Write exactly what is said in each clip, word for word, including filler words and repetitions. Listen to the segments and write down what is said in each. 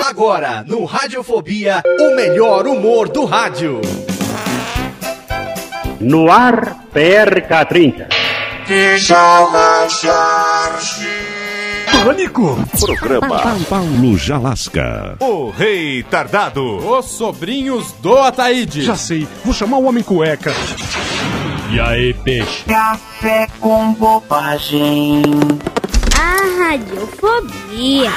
Agora, no Radiofobia, o melhor humor do rádio. No ar, P R K trinta. Pânico. Programa Paulo Jalasca. O Rei Tardado. Os sobrinhos do Ataíde. Já sei, vou chamar o Homem Cueca. E aí, peixe? Café com bobagem. A Radiofobia.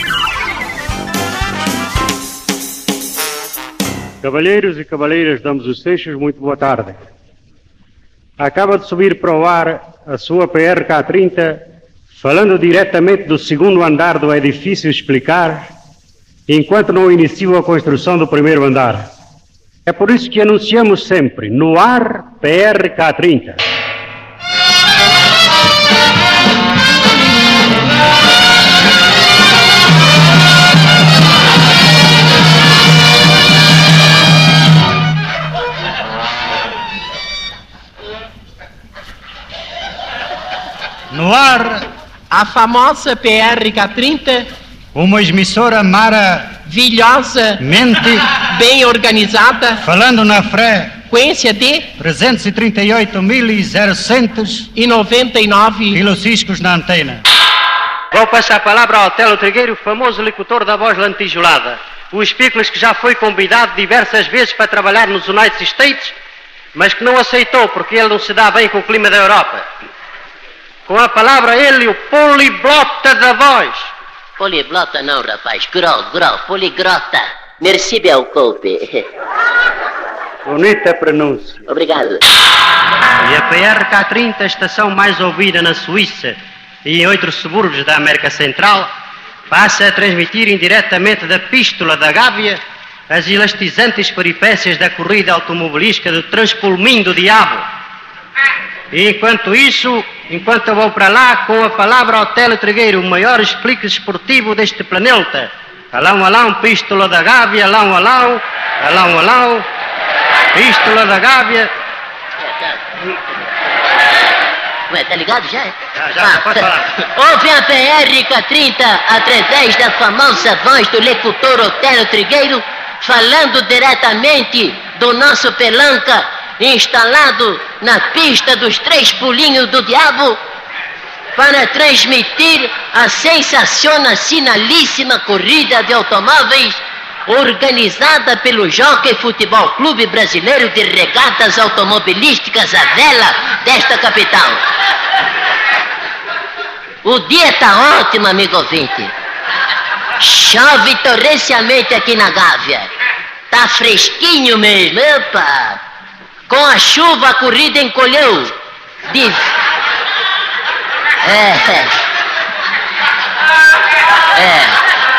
Cavalheiros e cavalheiras damos os Seixos, muito boa tarde. Acaba de subir para o ar a sua P R K trinta, falando diretamente do segundo andar do edifício explicar, enquanto não iniciou a construção do primeiro andar. É por isso que anunciamos sempre, no ar, P R K trinta. No ar, a famosa P R K trinta, uma emissora maravilhosa, mente bem organizada, falando na frequência de trezentos e trinta e oito mil seiscentos e noventa e nove quilociscos na antena. Vou passar a palavra ao Otelo Trigueiro, famoso locutor da voz lantijolada. O Espícolas que já foi convidado diversas vezes para trabalhar nos United States, mas que não aceitou porque ele não se dá bem com o clima da Europa. Com a palavra ele, o poliglota da voz. Poliglota não, rapaz. Grau, grau, poliglota. Merci bien, coupe. Bonita pronúncia. Obrigado. E a P R K trinta, a estação mais ouvida na Suíça e em outros subúrbios da América Central, passa a transmitir indiretamente da Pístola da Gávea as elastizantes peripécias da corrida automobilística do Transpulmin do Diabo. E enquanto isso, enquanto eu vou para lá, com a palavra ao Otelo Trigueiro, o maior explique esportivo deste planeta. Alão, alão, Pístola da Gávea, alão, alão, alão, alão, Pístola da Gávea. Ué, tá ligado já? Já, já, ah, pode falar. Ouve a P R K trinta através da famosa voz do locutor Otelo Trigueiro, falando diretamente do nosso pelanca, instalado na pista dos três pulinhos do diabo, para transmitir a sensacionalíssima corrida de automóveis organizada pelo Jockey Futebol Clube Brasileiro de Regatas Automobilísticas à Vela desta capital. O dia tá ótimo, amigo ouvinte. Chove torrencialmente aqui na Gávea. Tá fresquinho mesmo, opa! Com a chuva a corrida encolheu. De... É. É.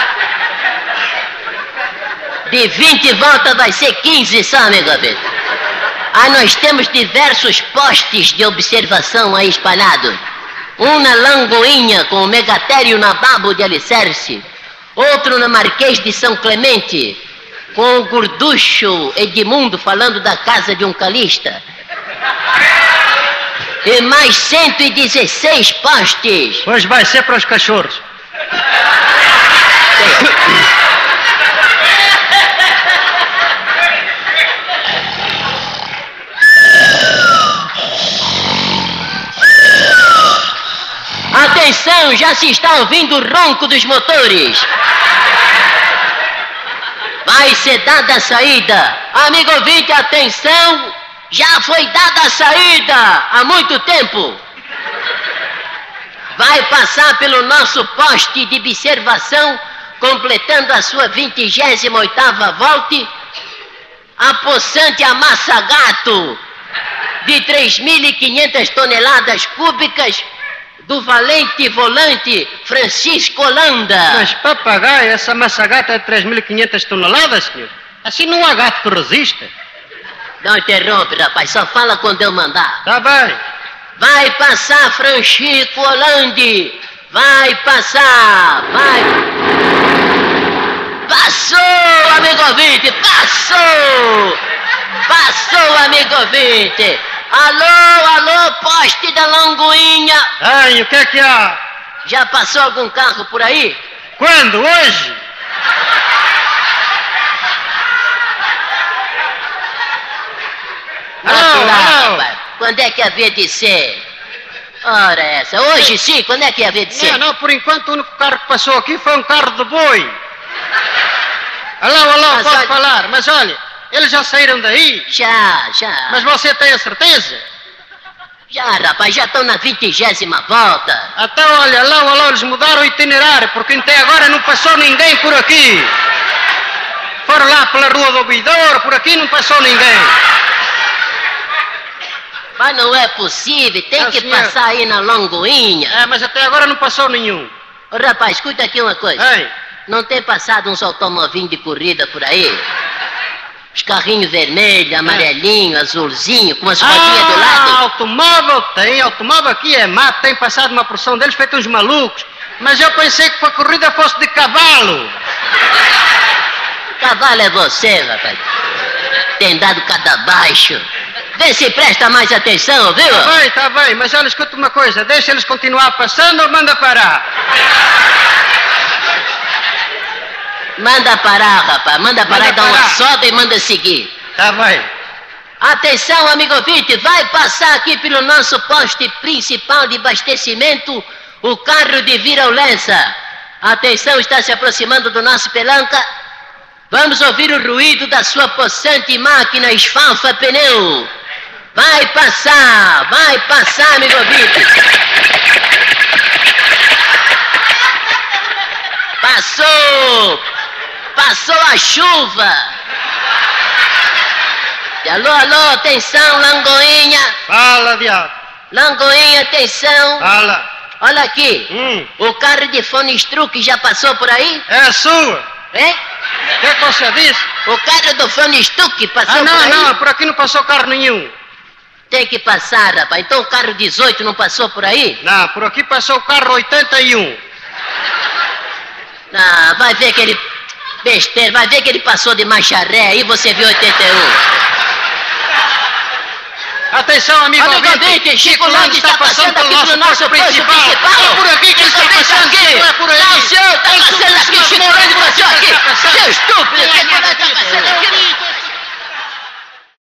De vinte voltas vai ser quinze só, amigo ouvinte. Ah, nós temos diversos postes de observação aí espalhados. Um na Langoinha, com o Megatério na Babo de Alicerce. Outro na Marquês de São Clemente, com o gorducho Edmundo falando da casa de um calista. E mais cento e dezesseis postes. Hoje vai ser para os cachorros. Atenção, já se está ouvindo o ronco dos motores. Vai ser dada a saída. Amigo ouvinte, atenção, já foi dada a saída há muito tempo. Vai passar pelo nosso poste de observação, completando a sua vigésima oitava volta, a possante Amassagato, de três mil e quinhentas toneladas cúbicas, do valente volante Francisco Holanda. Mas papagaio, essa massagata é de três mil e quinhentas toneladas, senhor? Assim não há gato que resista. Não interrompe, rapaz, só fala quando eu mandar. Tá bem. Vai passar, Francisco Holanda. Vai passar, vai. Passou, amigo ouvinte, passou. Passou, amigo ouvinte. Alô, alô, poste da Langoinha. Ai, o que é que há? Já passou algum carro por aí? Quando? Hoje? Vamos lá, alô. rapaz. Quando é que havia de ser? Ora essa, hoje sim, quando é que havia de ser? Não, não, por enquanto o único carro que passou aqui foi um carro de boi. Alô, alô, Mas pode olha- falar, mas olha, eles já saíram daí? Já, já. Mas você tem a certeza? Já, rapaz, já estão na vigésima volta. Até olha, alô, alô, eles mudaram o itinerário, porque até agora não passou ninguém por aqui. Foram lá pela Rua do Ouvidor, por aqui não passou ninguém. Mas não é possível, tem Ah, que senhor. passar aí na Longoinha. É, mas até agora não passou nenhum. Ô, rapaz, escuta aqui uma coisa. Ei. Não tem passado uns automovinhos de corrida por aí? Os carrinhos vermelho, amarelinho, azulzinho, com as rodinhas do Ah, lado? automóvel tem, automóvel aqui é mato, tem passado uma porção deles feito uns malucos. Mas eu pensei que a corrida fosse de cavalo. Cavalo é você, rapaz. Tem dado cada baixo. Vê se presta mais atenção, viu? Tá bem, tá bem, mas olha, escuta uma coisa, deixa eles continuar passando ou manda parar? Manda parar, rapaz. Manda parar Manda e dar uma parar. soda e manda seguir. Tá bem. Atenção, amigo ouvinte, vai passar aqui pelo nosso poste principal de abastecimento o carro de virulência. Atenção, está se aproximando do nosso pelanca. Vamos ouvir o ruído da sua possante máquina esfalfa pneu. Vai passar, vai passar, amigo ouvinte. Passou, passou a chuva. Alô, alô, atenção, Langoinha. Fala, viado. Langoinha, atenção. Fala. Olha aqui, Hum, o carro de Fonistruque já passou por aí? é a sua. Hein? O que, que você disse? O carro do Fonistruque passou Ah, por não, aí? não, por aqui não passou carro nenhum. Tem que passar, rapaz. Então o carro dezoito não passou por aí? Não, por aqui passou o carro oitenta e um. Ah, vai ver que ele... Besteira, vai ver que ele passou de marcha ré aí, você viu oitenta e um. Atenção, amigo Amigo ouvinte, ouvinte, Chico Lange está passando aqui pelo pelo nosso posto principal.